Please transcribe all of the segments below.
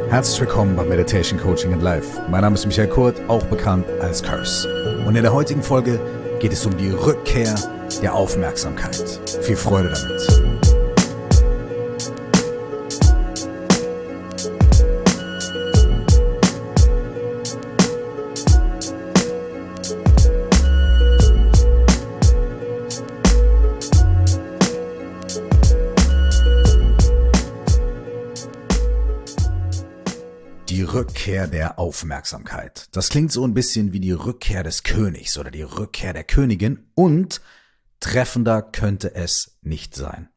Herzlich willkommen bei Meditation Coaching and Life. Mein Name ist Michael Kurt, auch bekannt als Curse. Und in der heutigen Folge geht es um die Rückkehr der Aufmerksamkeit. Viel Freude damit. Die Rückkehr der Aufmerksamkeit. Das klingt so ein bisschen wie die Rückkehr des Königs oder die Rückkehr der Königin und treffender könnte es nicht sein.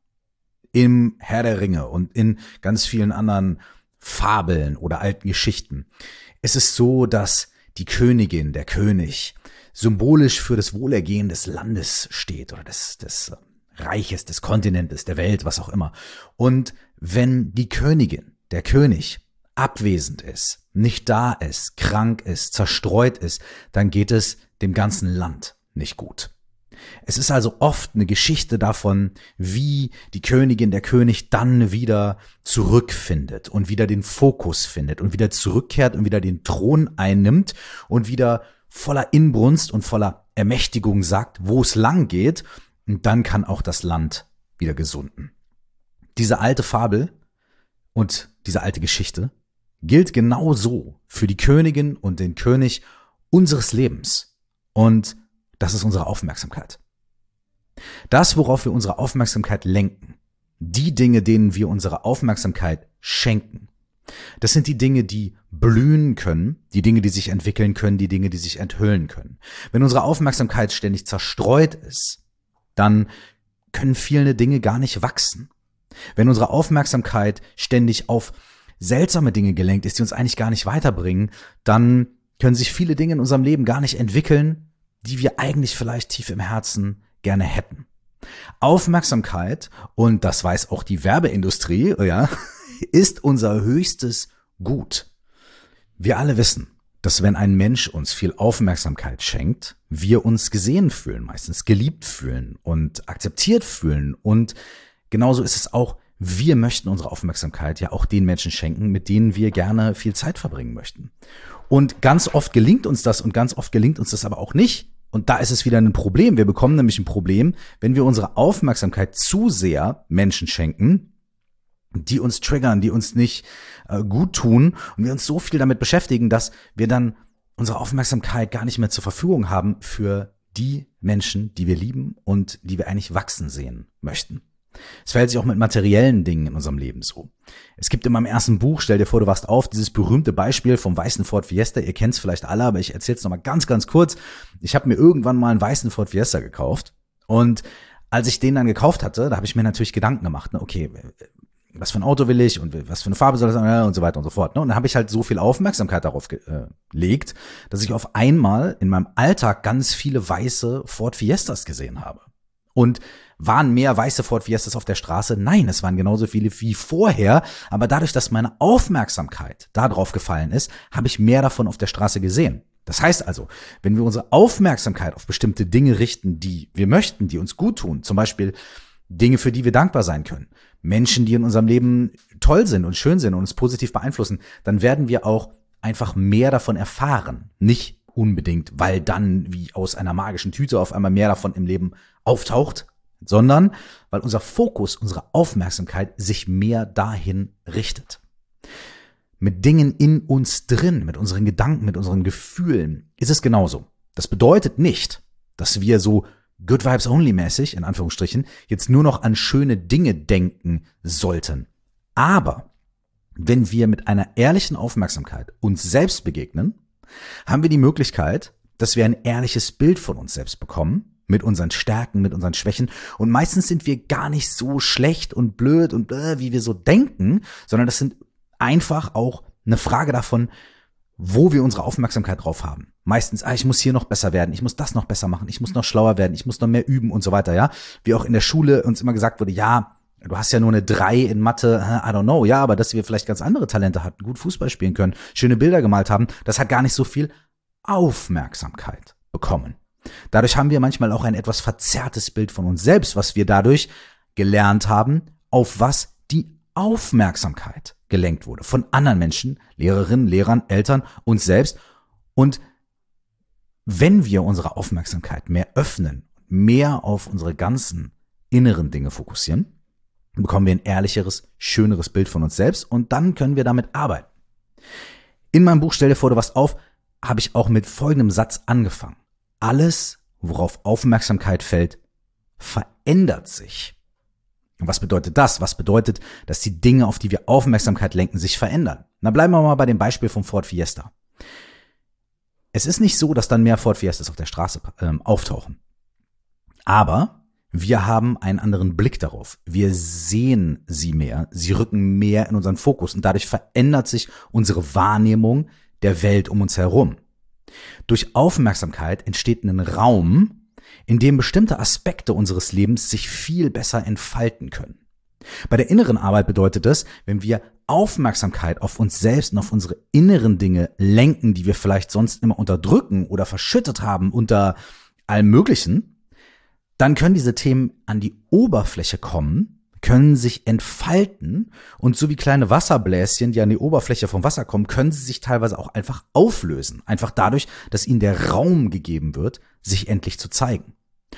Im Herr der Ringe und in ganz vielen anderen Fabeln oder alten Geschichten ist es so, dass die Königin, der König, symbolisch für das Wohlergehen des Landes steht oder des Reiches, des Kontinentes, der Welt, was auch immer. Und wenn die Königin, der König, abwesend ist, nicht da ist, krank ist, zerstreut ist, dann geht es dem ganzen Land nicht gut. Es ist also oft eine Geschichte davon, wie die Königin, der König dann wieder zurückfindet und wieder den Fokus findet und wieder zurückkehrt und wieder den Thron einnimmt und wieder voller Inbrunst und voller Ermächtigung sagt, wo es lang geht, und dann kann auch das Land wieder gesunden. Diese alte Fabel und diese alte Geschichte gilt genauso für die Königin und den König unseres Lebens. Und das ist unsere Aufmerksamkeit. Das, worauf wir unsere Aufmerksamkeit lenken, die Dinge, denen wir unsere Aufmerksamkeit schenken, das sind die Dinge, die blühen können, die Dinge, die sich entwickeln können, die Dinge, die sich enthüllen können. Wenn unsere Aufmerksamkeit ständig zerstreut ist, dann können viele Dinge gar nicht wachsen. Wenn unsere Aufmerksamkeit ständig auf seltsame Dinge gelenkt ist, die uns eigentlich gar nicht weiterbringen, dann können sich viele Dinge in unserem Leben gar nicht entwickeln, die wir eigentlich vielleicht tief im Herzen gerne hätten. Aufmerksamkeit, und das weiß auch die Werbeindustrie, ja, ist unser höchstes Gut. Wir alle wissen, dass wenn ein Mensch uns viel Aufmerksamkeit schenkt, wir uns gesehen fühlen, meistens geliebt fühlen und akzeptiert fühlen, und genauso ist es auch, wir möchten unsere Aufmerksamkeit ja auch den Menschen schenken, mit denen wir gerne viel Zeit verbringen möchten. Und ganz oft gelingt uns das und ganz oft gelingt uns das aber auch nicht. Und da ist es wieder ein Problem. Wir bekommen nämlich ein Problem, wenn wir unsere Aufmerksamkeit zu sehr Menschen schenken, die uns triggern, die uns nicht gut tun und wir uns so viel damit beschäftigen, dass wir dann unsere Aufmerksamkeit gar nicht mehr zur Verfügung haben für die Menschen, die wir lieben und die wir eigentlich wachsen sehen möchten. Es verhält sich auch mit materiellen Dingen in unserem Leben so. Es gibt in meinem ersten Buch, stell dir vor, du wachst auf, dieses berühmte Beispiel vom weißen Ford Fiesta. Ihr kennt es vielleicht alle, aber ich erzähle es nochmal ganz, ganz kurz. Ich habe mir irgendwann mal einen weißen Ford Fiesta gekauft, und als ich den dann gekauft hatte, da habe ich mir natürlich Gedanken gemacht, ne, okay, was für ein Auto will ich und was für eine Farbe soll das sein und so weiter und so fort. Ne? Und dann habe ich halt so viel Aufmerksamkeit darauf gelegt, dass ich auf einmal in meinem Alltag ganz viele weiße Ford Fiestas gesehen habe. Und waren mehr weiße Ford Fiestas auf der Straße? Nein, es waren genauso viele wie vorher. Aber dadurch, dass meine Aufmerksamkeit da drauf gefallen ist, habe ich mehr davon auf der Straße gesehen. Das heißt also, wenn wir unsere Aufmerksamkeit auf bestimmte Dinge richten, die wir möchten, die uns gut tun, zum Beispiel Dinge, für die wir dankbar sein können, Menschen, die in unserem Leben toll sind und schön sind und uns positiv beeinflussen, dann werden wir auch einfach mehr davon erfahren. Nicht unbedingt, weil dann wie aus einer magischen Tüte auf einmal mehr davon im Leben auftaucht, sondern weil unser Fokus, unsere Aufmerksamkeit sich mehr dahin richtet. Mit Dingen in uns drin, mit unseren Gedanken, mit unseren Gefühlen ist es genauso. Das bedeutet nicht, dass wir so Good Vibes Only mäßig, in Anführungsstrichen, jetzt nur noch an schöne Dinge denken sollten. Aber wenn wir mit einer ehrlichen Aufmerksamkeit uns selbst begegnen, haben wir die Möglichkeit, dass wir ein ehrliches Bild von uns selbst bekommen, mit unseren Stärken, mit unseren Schwächen. Und meistens sind wir gar nicht so schlecht und blöd und wie wir so denken, sondern das sind einfach auch eine Frage davon, wo wir unsere Aufmerksamkeit drauf haben. Meistens, ich muss hier noch besser werden, ich muss das noch besser machen, ich muss noch schlauer werden, ich muss noch mehr üben und so weiter, ja. Wie auch in der Schule uns immer gesagt wurde, ja, du hast ja nur eine 3 in Mathe, I don't know, ja, aber dass wir vielleicht ganz andere Talente hatten, gut Fußball spielen können, schöne Bilder gemalt haben, das hat gar nicht so viel Aufmerksamkeit bekommen. Dadurch haben wir manchmal auch ein etwas verzerrtes Bild von uns selbst, was wir dadurch gelernt haben, auf was die Aufmerksamkeit gelenkt wurde. Von anderen Menschen, Lehrerinnen, Lehrern, Eltern, uns selbst. Und wenn wir unsere Aufmerksamkeit mehr öffnen, mehr auf unsere ganzen inneren Dinge fokussieren, bekommen wir ein ehrlicheres, schöneres Bild von uns selbst und dann können wir damit arbeiten. In meinem Buch Stell dir vor, du wachst auf, habe ich auch mit folgendem Satz angefangen. Alles, worauf Aufmerksamkeit fällt, verändert sich. Und was bedeutet das? Was bedeutet, dass die Dinge, auf die wir Aufmerksamkeit lenken, sich verändern? Na, bleiben wir mal bei dem Beispiel vom Ford Fiesta. Es ist nicht so, dass dann mehr Ford Fiestas auf der Straße auftauchen. Aber wir haben einen anderen Blick darauf. Wir sehen sie mehr, sie rücken mehr in unseren Fokus und dadurch verändert sich unsere Wahrnehmung der Welt um uns herum. Durch Aufmerksamkeit entsteht ein Raum, in dem bestimmte Aspekte unseres Lebens sich viel besser entfalten können. Bei der inneren Arbeit bedeutet es, wenn wir Aufmerksamkeit auf uns selbst und auf unsere inneren Dinge lenken, die wir vielleicht sonst immer unterdrücken oder verschüttet haben unter allem Möglichen, dann können diese Themen an die Oberfläche kommen, können sich entfalten und so wie kleine Wasserbläschen, die an die Oberfläche vom Wasser kommen, können sie sich teilweise auch einfach auflösen. Einfach dadurch, dass ihnen der Raum gegeben wird, sich endlich zu zeigen.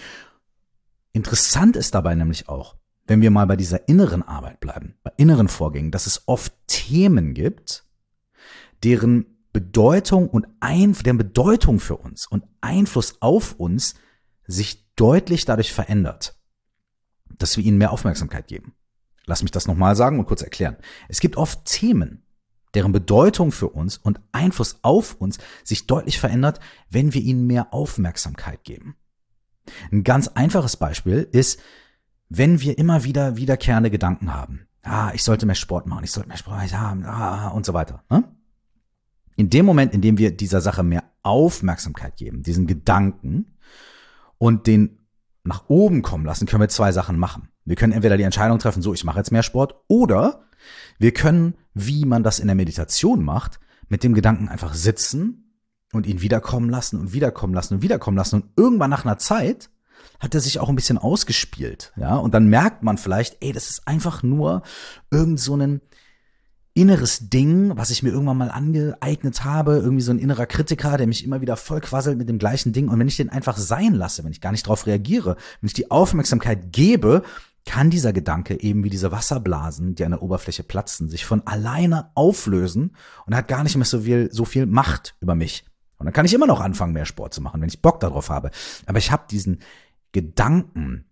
Interessant ist dabei nämlich auch, wenn wir mal bei dieser inneren Arbeit bleiben, bei inneren Vorgängen, dass es oft Themen gibt, deren Bedeutung und deren Bedeutung für uns und Einfluss auf uns sich deutlich dadurch verändert, dass wir ihnen mehr Aufmerksamkeit geben. Lass mich das nochmal sagen und kurz erklären. Es gibt oft Themen, deren Bedeutung für uns und Einfluss auf uns sich deutlich verändert, wenn wir ihnen mehr Aufmerksamkeit geben. Ein ganz einfaches Beispiel ist, wenn wir immer wieder wiederkehrende Gedanken haben. Ich sollte mehr Sport machen, ich sollte mehr Sport haben, und so weiter. Ne? In dem Moment, in dem wir dieser Sache mehr Aufmerksamkeit geben, diesen Gedanken und den nach oben kommen lassen, können wir zwei Sachen machen. Wir können entweder die Entscheidung treffen, so, ich mache jetzt mehr Sport, oder wir können, wie man das in der Meditation macht, mit dem Gedanken einfach sitzen und ihn wiederkommen lassen und wiederkommen lassen und wiederkommen lassen und irgendwann nach einer Zeit hat er sich auch ein bisschen ausgespielt, ja, und dann merkt man vielleicht, das ist einfach nur irgend so ein inneres Ding, was ich mir irgendwann mal angeeignet habe, irgendwie so ein innerer Kritiker, der mich immer wieder voll quasselt mit dem gleichen Ding und wenn ich den einfach sein lasse, wenn ich gar nicht drauf reagiere, wenn ich die Aufmerksamkeit gebe, kann dieser Gedanke eben wie diese Wasserblasen, die an der Oberfläche platzen, sich von alleine auflösen und hat gar nicht mehr so viel Macht über mich. Und dann kann ich immer noch anfangen, mehr Sport zu machen, wenn ich Bock darauf habe. Aber ich habe diesen Gedanken,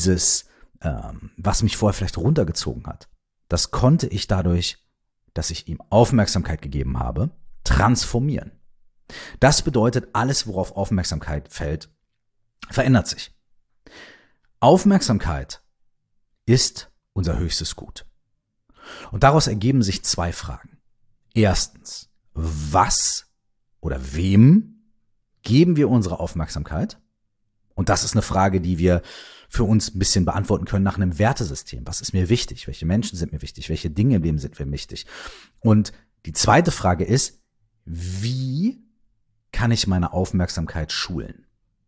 was mich vorher vielleicht runtergezogen hat, das konnte ich dadurch, dass ich ihm Aufmerksamkeit gegeben habe, transformieren. Das bedeutet, alles, worauf Aufmerksamkeit fällt, verändert sich. Aufmerksamkeit ist unser höchstes Gut. Und daraus ergeben sich zwei Fragen. Erstens, was oder wem geben wir unsere Aufmerksamkeit? Und das ist eine Frage, die wir für uns ein bisschen beantworten können nach einem Wertesystem. Was ist mir wichtig? Welche Menschen sind mir wichtig? Welche Dinge im Leben sind mir wichtig? Und die zweite Frage ist, wie kann ich meine Aufmerksamkeit schulen?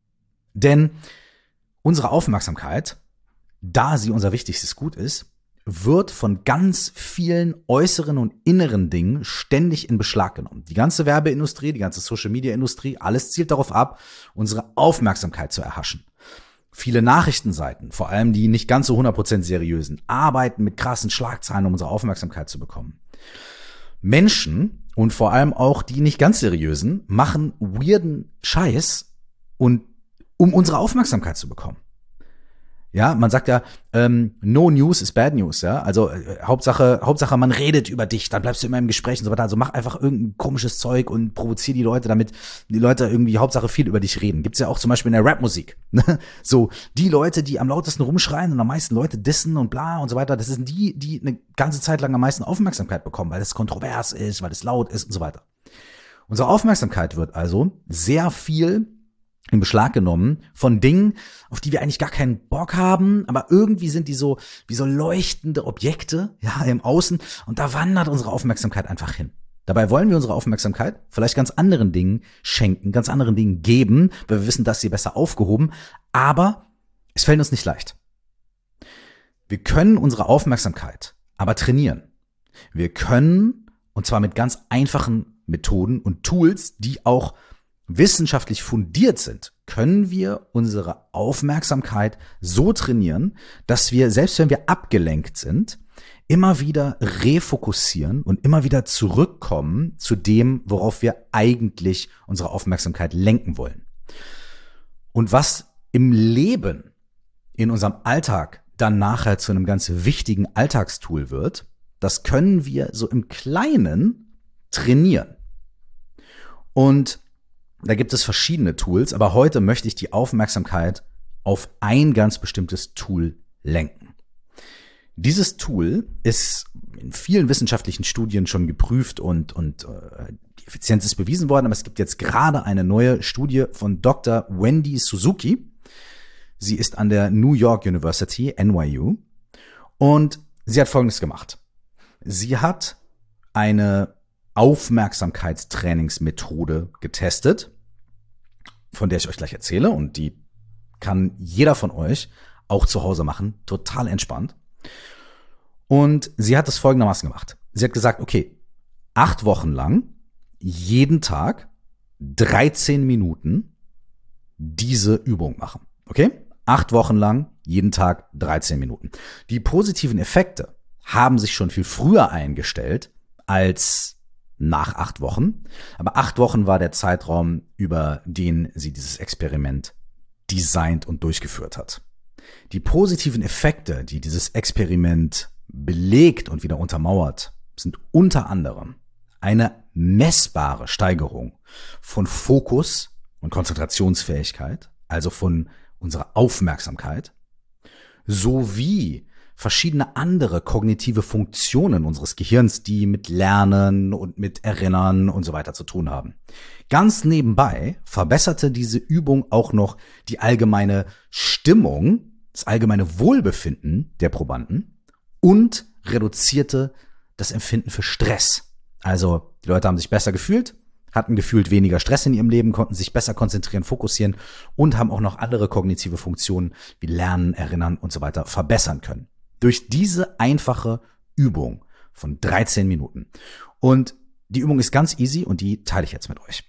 Denn unsere Aufmerksamkeit, da sie unser wichtigstes Gut ist, wird von ganz vielen äußeren und inneren Dingen ständig in Beschlag genommen. Die ganze Werbeindustrie, die ganze Social-Media-Industrie, alles zielt darauf ab, unsere Aufmerksamkeit zu erhaschen. Viele Nachrichtenseiten, vor allem die nicht ganz so 100% seriösen, arbeiten mit krassen Schlagzeilen, um unsere Aufmerksamkeit zu bekommen. Menschen und vor allem auch die nicht ganz seriösen machen weirden Scheiß um unsere Aufmerksamkeit zu bekommen. Ja, man sagt ja, no news is bad news, ja. Also Hauptsache man redet über dich, dann bleibst du immer im Gespräch und so weiter. Also mach einfach irgendein komisches Zeug und provozier die Leute, damit die Leute irgendwie Hauptsache viel über dich reden. Gibt's ja auch zum Beispiel in der Rapmusik. So, die Leute, die am lautesten rumschreien und am meisten Leute dissen und bla und so weiter, das sind die eine ganze Zeit lang am meisten Aufmerksamkeit bekommen, weil es kontrovers ist, weil es laut ist und so weiter. Unsere Aufmerksamkeit wird also sehr viel in Beschlag genommen von Dingen, auf die wir eigentlich gar keinen Bock haben, aber irgendwie sind die so wie so leuchtende Objekte, ja, im Außen und da wandert unsere Aufmerksamkeit einfach hin. Dabei wollen wir unsere Aufmerksamkeit vielleicht ganz anderen Dingen schenken, ganz anderen Dingen geben, weil wir wissen, dass sie besser aufgehoben, aber es fällt uns nicht leicht. Wir können unsere Aufmerksamkeit aber trainieren, Wir können, und zwar mit ganz einfachen Methoden und Tools, die auch wissenschaftlich fundiert sind, können wir unsere Aufmerksamkeit so trainieren, dass wir, selbst wenn wir abgelenkt sind, immer wieder refokussieren und immer wieder zurückkommen zu dem, worauf wir eigentlich unsere Aufmerksamkeit lenken wollen. Und was im Leben, in unserem Alltag dann nachher zu einem ganz wichtigen Alltagstool wird, das können wir so im Kleinen trainieren. Und da gibt es verschiedene Tools, aber heute möchte ich die Aufmerksamkeit auf ein ganz bestimmtes Tool lenken. Dieses Tool ist in vielen wissenschaftlichen Studien schon geprüft und die Effizienz ist bewiesen worden, aber es gibt jetzt gerade eine neue Studie von Dr. Wendy Suzuki. Sie ist an der New York University, NYU, und sie hat Folgendes gemacht. Sie hat eine Aufmerksamkeitstrainingsmethode getestet, von der ich euch gleich erzähle, und die kann jeder von euch auch zu Hause machen, total entspannt. Und sie hat es folgendermaßen gemacht. Sie hat gesagt, okay, 8 Wochen lang, jeden Tag 13 Minuten diese Übung machen. Okay? 8 Wochen lang, jeden Tag 13 Minuten. Die positiven Effekte haben sich schon viel früher eingestellt als nach 8 Wochen. Aber 8 Wochen war der Zeitraum, über den sie dieses Experiment designt und durchgeführt hat. Die positiven Effekte, die dieses Experiment belegt und wieder untermauert, sind unter anderem eine messbare Steigerung von Fokus und Konzentrationsfähigkeit, also von unserer Aufmerksamkeit, sowie verschiedene andere kognitive Funktionen unseres Gehirns, die mit Lernen und mit Erinnern und so weiter zu tun haben. Ganz nebenbei verbesserte diese Übung auch noch die allgemeine Stimmung, das allgemeine Wohlbefinden der Probanden und reduzierte das Empfinden für Stress. Also die Leute haben sich besser gefühlt, hatten gefühlt weniger Stress in ihrem Leben, konnten sich besser konzentrieren, fokussieren und haben auch noch andere kognitive Funktionen wie Lernen, Erinnern und so weiter verbessern können. Durch diese einfache Übung von 13 Minuten. Und die Übung ist ganz easy und die teile ich jetzt mit euch.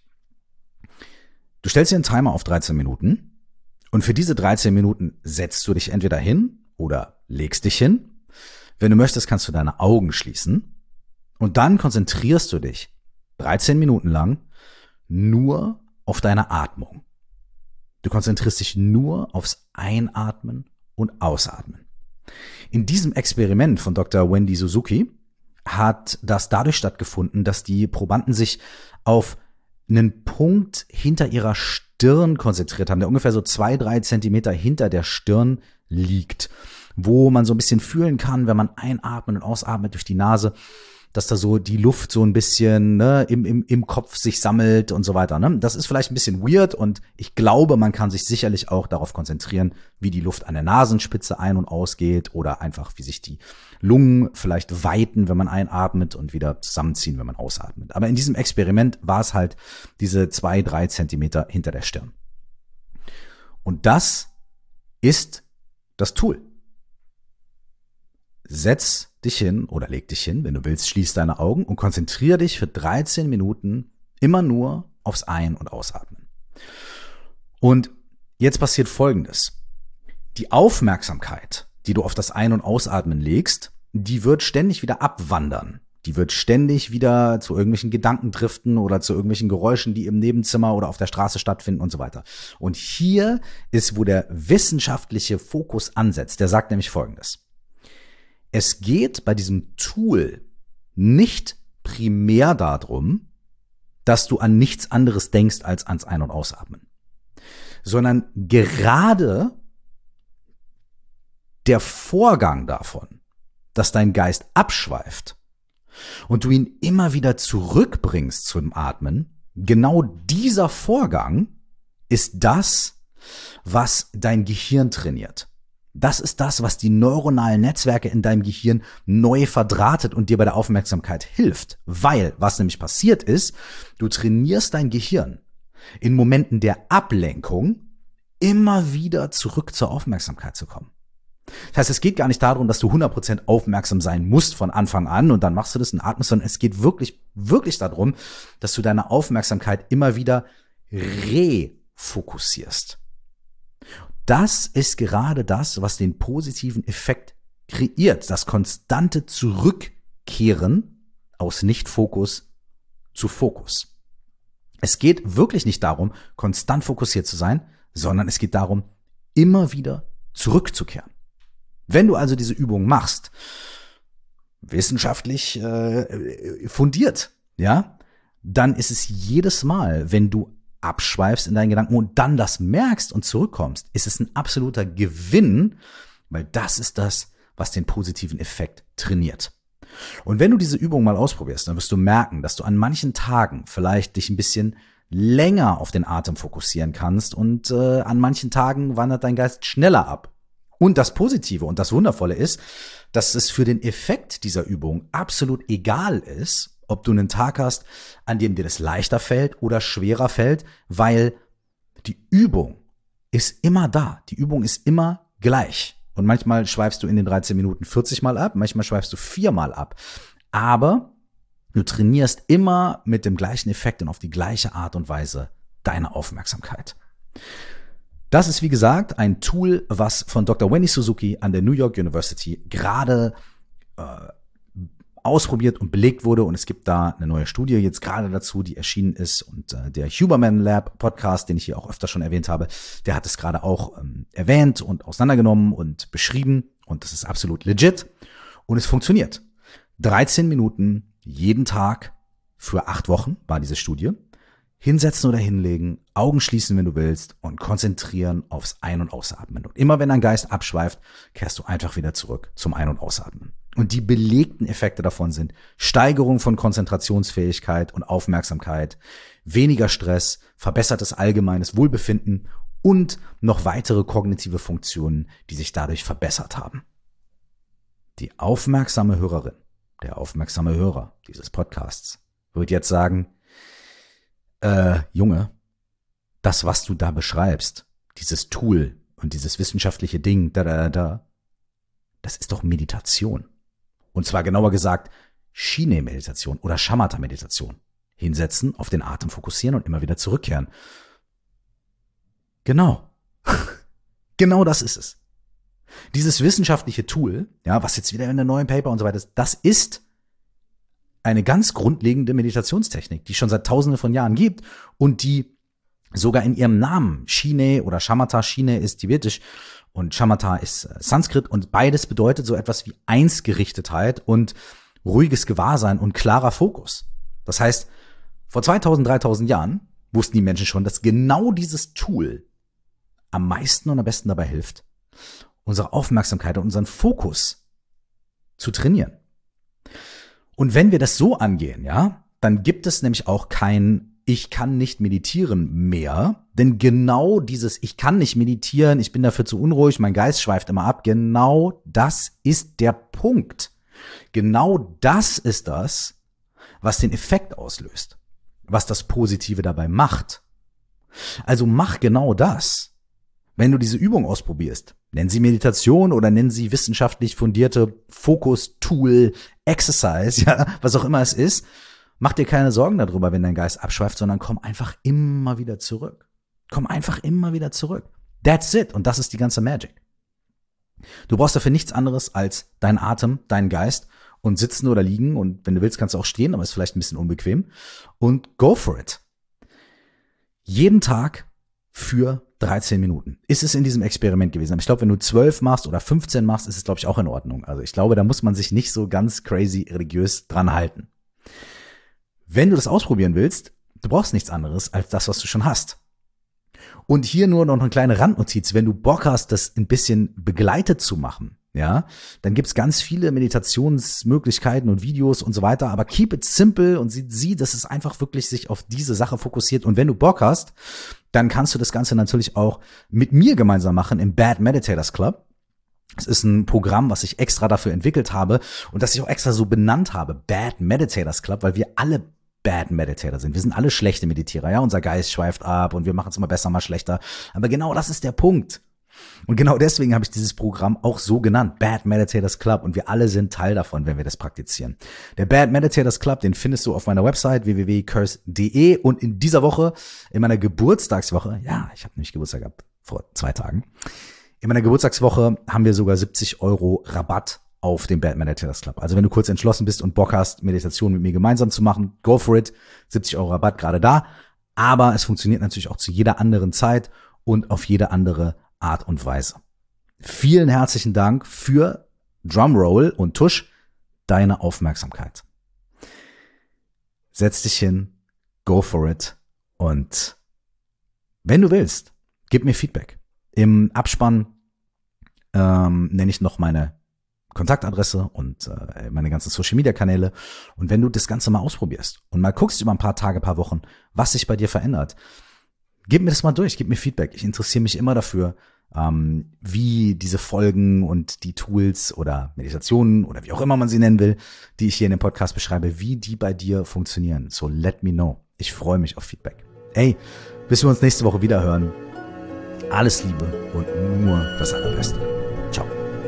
Du stellst dir einen Timer auf 13 Minuten und für diese 13 Minuten setzt du dich entweder hin oder legst dich hin. Wenn du möchtest, kannst du deine Augen schließen und dann konzentrierst du dich 13 Minuten lang nur auf deine Atmung. Du konzentrierst dich nur aufs Einatmen und Ausatmen. In diesem Experiment von Dr. Wendy Suzuki hat das dadurch stattgefunden, dass die Probanden sich auf einen Punkt hinter ihrer Stirn konzentriert haben, der ungefähr so 2-3 Zentimeter hinter der Stirn liegt, wo man so ein bisschen fühlen kann, wenn man einatmet und ausatmet durch die Nase, dass da so die Luft so ein bisschen im Kopf sich sammelt und so weiter. Ne? Das ist vielleicht ein bisschen weird und ich glaube, man kann sich sicherlich auch darauf konzentrieren, wie die Luft an der Nasenspitze ein- und ausgeht oder einfach, wie sich die Lungen vielleicht weiten, wenn man einatmet und wieder zusammenziehen, wenn man ausatmet. Aber in diesem Experiment war es halt diese 2-3 Zentimeter hinter der Stirn. Und das ist das Tool. Setz dich hin oder leg dich hin, wenn du willst, schließ deine Augen und konzentriere dich für 13 Minuten immer nur aufs Ein- und Ausatmen. Und jetzt passiert Folgendes. Die Aufmerksamkeit, die du auf das Ein- und Ausatmen legst, die wird ständig wieder abwandern. Die wird ständig wieder zu irgendwelchen Gedanken driften oder zu irgendwelchen Geräuschen, die im Nebenzimmer oder auf der Straße stattfinden und so weiter. Und hier ist, wo der wissenschaftliche Fokus ansetzt. Der sagt nämlich Folgendes. Es geht bei diesem Tool nicht primär darum, dass du an nichts anderes denkst als ans Ein- und Ausatmen, sondern gerade der Vorgang davon, dass dein Geist abschweift und du ihn immer wieder zurückbringst zum Atmen, genau dieser Vorgang ist das, was dein Gehirn trainiert. Das ist das, was die neuronalen Netzwerke in deinem Gehirn neu verdrahtet und dir bei der Aufmerksamkeit hilft. Weil, was nämlich passiert ist, du trainierst dein Gehirn in Momenten der Ablenkung immer wieder zurück zur Aufmerksamkeit zu kommen. Das heißt, es geht gar nicht darum, dass du 100% aufmerksam sein musst von Anfang an und dann machst du das und atmest, sondern es geht wirklich, wirklich darum, dass du deine Aufmerksamkeit immer wieder refokussierst. Das ist gerade das, was den positiven Effekt kreiert, das konstante Zurückkehren aus Nicht-Fokus zu Fokus. Es geht wirklich nicht darum, konstant fokussiert zu sein, sondern es geht darum, immer wieder zurückzukehren. Wenn du also diese Übung machst, wissenschaftlich fundiert, ja, dann ist es jedes Mal, wenn du abschweifst in deinen Gedanken und dann das merkst und zurückkommst, ist es ein absoluter Gewinn, weil das ist das, was den positiven Effekt trainiert. Und wenn du diese Übung mal ausprobierst, dann wirst du merken, dass du an manchen Tagen vielleicht dich ein bisschen länger auf den Atem fokussieren kannst und an manchen Tagen wandert dein Geist schneller ab. Und das Positive und das Wundervolle ist, dass es für den Effekt dieser Übung absolut egal ist, ob du einen Tag hast, an dem dir das leichter fällt oder schwerer fällt, weil die Übung ist immer da. Die Übung ist immer gleich. Und manchmal schweifst du in den 13 Minuten 40 Mal ab, manchmal schweifst du 4 Mal ab. Aber du trainierst immer mit dem gleichen Effekt und auf die gleiche Art und Weise deine Aufmerksamkeit. Das ist, wie gesagt, ein Tool, was von Dr. Wendy Suzuki an der New York University gerade ausprobiert und belegt wurde. Und es gibt da eine neue Studie jetzt gerade dazu, die erschienen ist. Und der Huberman Lab Podcast, den ich hier auch öfter schon erwähnt habe, der hat es gerade auch erwähnt und auseinandergenommen und beschrieben. Und das ist absolut legit. Und es funktioniert. 13 Minuten jeden Tag für 8 Wochen war diese Studie. Hinsetzen oder hinlegen, Augen schließen, wenn du willst und konzentrieren aufs Ein- und Ausatmen. Und immer wenn dein Geist abschweift, kehrst du einfach wieder zurück zum Ein- und Ausatmen. Und die belegten Effekte davon sind Steigerung von Konzentrationsfähigkeit und Aufmerksamkeit, weniger Stress, verbessertes allgemeines Wohlbefinden und noch weitere kognitive Funktionen, die sich dadurch verbessert haben. Die aufmerksame Hörerin, der aufmerksame Hörer dieses Podcasts wird jetzt sagen, Junge, das, was du da beschreibst, dieses Tool und dieses wissenschaftliche Ding, das ist doch Meditation. Und zwar genauer gesagt Shine-Meditation oder Shamatha-Meditation. Hinsetzen, auf den Atem fokussieren und immer wieder zurückkehren. Genau. Genau das ist es. Dieses wissenschaftliche Tool, ja, was jetzt wieder in der neuen Paper und so weiter ist, das ist eine ganz grundlegende Meditationstechnik, die es schon seit Tausenden von Jahren gibt und die sogar in ihrem Namen, Shine oder Shamatha, Shine ist tibetisch und Shamatha ist Sanskrit und beides bedeutet so etwas wie Einsgerichtetheit und ruhiges Gewahrsein und klarer Fokus. Das heißt, vor 2000, 3000 Jahren wussten die Menschen schon, dass genau dieses Tool am meisten und am besten dabei hilft, unsere Aufmerksamkeit und unseren Fokus zu trainieren. Und wenn wir das so angehen, ja, dann gibt es nämlich auch kein Ich kann nicht meditieren mehr, denn genau dieses Ich kann nicht meditieren, ich bin dafür zu unruhig, mein Geist schweift immer ab, genau das ist der Punkt. Genau das ist das, was den Effekt auslöst, was das Positive dabei macht. Also mach genau das. Wenn du diese Übung ausprobierst, nenn sie Meditation oder nenn sie wissenschaftlich fundierte Focus, Tool, Exercise, ja, was auch immer es ist, mach dir keine Sorgen darüber, wenn dein Geist abschweift, sondern komm einfach immer wieder zurück. Komm einfach immer wieder zurück. That's it. Und das ist die ganze Magic. Du brauchst dafür nichts anderes als deinen Atem, deinen Geist und sitzen oder liegen und wenn du willst, kannst du auch stehen, aber ist vielleicht ein bisschen unbequem und go for it. Jeden Tag für 13 Minuten. Ist es in diesem Experiment gewesen. Aber ich glaube, wenn du 12 machst oder 15 machst, ist es, glaube ich, auch in Ordnung. Also ich glaube, da muss man sich nicht so ganz crazy religiös dran halten. Wenn du das ausprobieren willst, du brauchst nichts anderes als das, was du schon hast. Und hier nur noch eine kleine Randnotiz. Wenn du Bock hast, das ein bisschen begleitet zu machen, ja, dann gibt's ganz viele Meditationsmöglichkeiten und Videos und so weiter. Aber keep it simple und sieh, dass es einfach wirklich sich auf diese Sache fokussiert. Und wenn du Bock hast, dann kannst du das Ganze natürlich auch mit mir gemeinsam machen im Bad Meditators Club. Es ist ein Programm, was ich extra dafür entwickelt habe und das ich auch extra so benannt habe, Bad Meditators Club, weil wir alle Bad Meditator sind. Wir sind alle schlechte Meditierer, ja. Unser Geist schweift ab und wir machen es mal besser, mal schlechter. Aber genau das ist der Punkt. Und genau deswegen habe ich dieses Programm auch so genannt, Bad Meditators Club. Und wir alle sind Teil davon, wenn wir das praktizieren. Der Bad Meditators Club, den findest du auf meiner Website www.curse.de. Und in dieser Woche, in meiner Geburtstagswoche, ja, ich habe nämlich Geburtstag gehabt vor 2 Tagen. In meiner Geburtstagswoche haben wir sogar 70 € Rabatt auf den Bad Meditators Club. Also wenn du kurz entschlossen bist und Bock hast, Meditation mit mir gemeinsam zu machen, go for it. 70 € Rabatt gerade da. Aber es funktioniert natürlich auch zu jeder anderen Zeit und auf jede andere Art und Weise. Vielen herzlichen Dank für Drumroll und Tusch, deine Aufmerksamkeit. Setz dich hin, go for it und wenn du willst, gib mir Feedback. Im Abspann nenne ich noch meine Kontaktadresse und meine ganzen Social-Media-Kanäle. Und wenn du das Ganze mal ausprobierst und mal guckst über ein paar Tage, paar Wochen, was sich bei dir verändert, gib mir das mal durch, gib mir Feedback. Ich interessiere mich immer dafür, wie diese Folgen und die Tools oder Meditationen oder wie auch immer man sie nennen will, die ich hier in dem Podcast beschreibe, wie die bei dir funktionieren. So let me know. Ich freue mich auf Feedback. Ey, bis wir uns nächste Woche wieder hören. Alles Liebe und nur das Allerbeste. Ciao.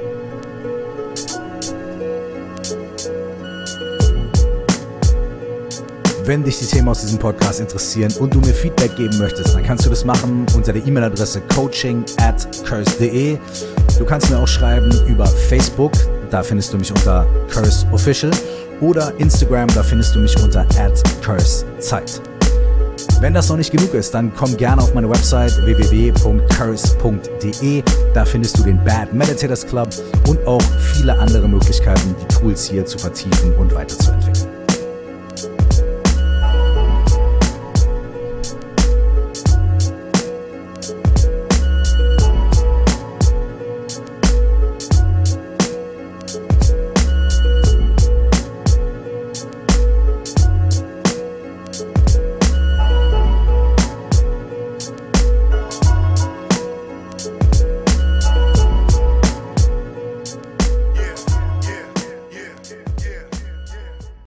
Wenn dich die Themen aus diesem Podcast interessieren und du mir Feedback geben möchtest, dann kannst du das machen unter der E-Mail-Adresse coaching@curse.de. Du kannst mir auch schreiben über Facebook, da findest du mich unter Curse Official, oder Instagram, da findest du mich unter @cursezeit. Wenn das noch nicht genug ist, dann komm gerne auf meine Website www.curse.de. Da findest du den Bad Meditators Club und auch viele andere Möglichkeiten, die Tools hier zu vertiefen und weiterzuentwickeln.